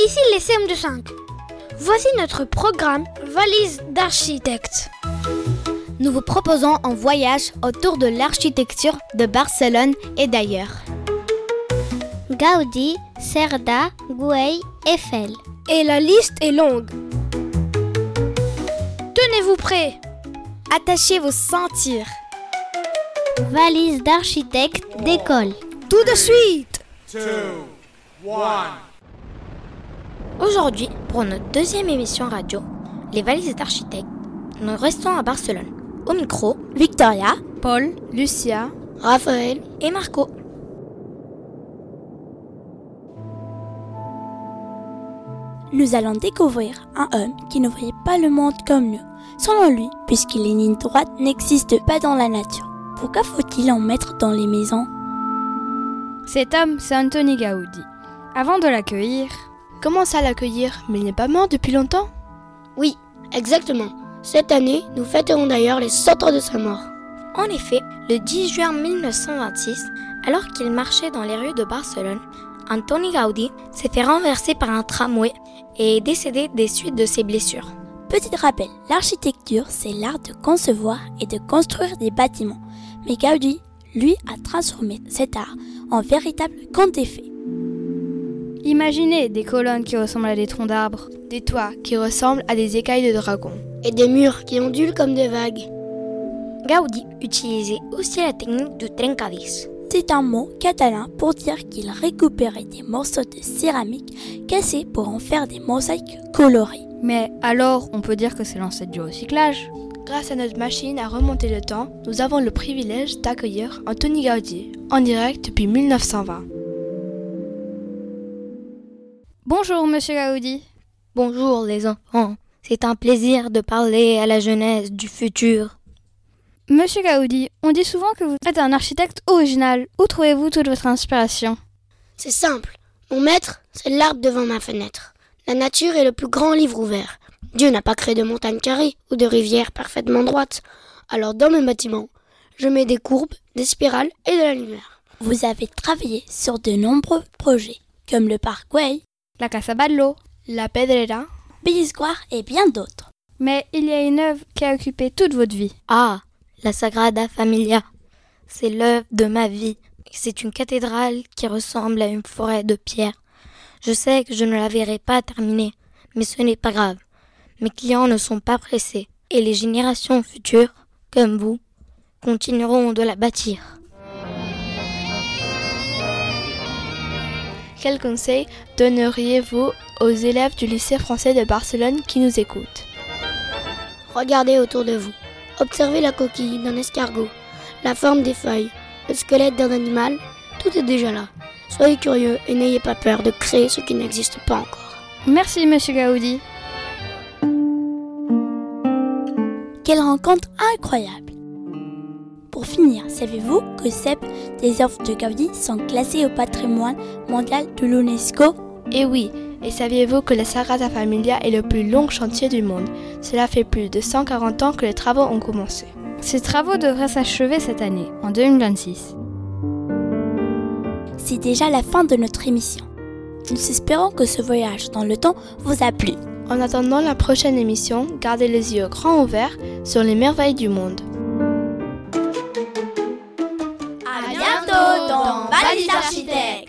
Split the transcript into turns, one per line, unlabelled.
Ici les CM25. Voici notre programme Valise d'architecte.
Nous vous proposons un voyage autour de l'architecture de Barcelone et d'ailleurs.
Gaudi, Cerda, Güell, Eiffel.
Et la liste est longue. Tenez-vous prêts.
Attachez vos ceintures.
Valise d'architecte d'école.
Tout de suite.
2, 1.
Aujourd'hui, pour notre deuxième émission radio, les valises d'architectes, nous restons à Barcelone. Au micro, Victoria,
Paul, Lucia,
Raphaël et Marco.
Nous allons découvrir un homme qui ne voyait pas le monde comme nous. Selon lui, puisque les lignes droites n'existent pas dans la nature, pourquoi faut-il en mettre dans les maisons ?
Cet homme, c'est Antoni Gaudi. Avant de l'accueillir...
Comment ça l'accueillir ? Mais il n'est pas mort depuis longtemps ?
Oui, exactement. Cette année, nous fêterons d'ailleurs les 100 ans de sa mort.
En effet, le 10 juin 1926, alors qu'il marchait dans les rues de Barcelone, Antoni Gaudi s'est fait renverser par un tramway et est décédé des suites de ses blessures.
Petit rappel, l'architecture, c'est l'art de concevoir et de construire des bâtiments. Mais Gaudi, lui, a transformé cet art en véritable conte de fées.
Imaginez des colonnes qui ressemblent à des troncs d'arbres,
des toits qui ressemblent à des écailles de dragon,
et des murs qui ondulent comme des vagues.
Gaudi utilisait aussi la technique du trencadís.
C'est un mot catalan pour dire qu'il récupérait des morceaux de céramique cassés pour en faire des mosaïques colorées.
Mais alors, on peut dire que c'est l'ancêtre du recyclage.
Grâce à notre machine à remonter le temps, nous avons le privilège d'accueillir Antoni Gaudi en direct depuis 1920.
Bonjour, monsieur Gaudi.
Bonjour, les enfants. C'est un plaisir de parler à la jeunesse du futur.
Monsieur Gaudi, on dit souvent que vous êtes un architecte original. Où trouvez-vous toute votre inspiration ?
C'est simple. Mon maître, c'est l'arbre devant ma fenêtre. La nature est le plus grand livre ouvert. Dieu n'a pas créé de montagnes carrées ou de rivières parfaitement droites. Alors dans mes bâtiments, je mets des courbes, des spirales et de la lumière.
Vous avez travaillé sur de nombreux projets, comme le parc Güell,
la Casa Batlló,
la Pedrera,
Bilisguard et bien d'autres.
Mais il y a une œuvre qui a occupé toute votre vie.
Ah, la Sagrada Familia. C'est l'œuvre de ma vie. C'est une cathédrale qui ressemble à une forêt de pierre. Je sais que je ne la verrai pas terminée, mais ce n'est pas grave. Mes clients ne sont pas pressés et les générations futures, comme vous, continueront de la bâtir.
Quel conseil donneriez-vous aux élèves du lycée français de Barcelone qui nous écoutent ?
Regardez autour de vous. Observez la coquille d'un escargot, la forme des feuilles, le squelette d'un animal. Tout est déjà là. Soyez curieux et n'ayez pas peur de créer ce qui n'existe pas encore.
Merci, monsieur Gaudi.
Quelle rencontre incroyable! Pour finir, savez-vous que des œuvres de Gaudi sont classées au patrimoine mondial de l'UNESCO?
Eh oui, et saviez-vous que la Sagrada Familia est le plus long chantier du monde? Cela fait plus de 140 ans que les travaux ont commencé.
Ces travaux devraient s'achever cette année, en 2026.
C'est déjà la fin de notre émission. Nous espérons que ce voyage dans le temps vous a plu.
En attendant la prochaine émission, gardez les yeux grands ouverts sur les merveilles du monde.
À bientôt dans Valise d'architecte.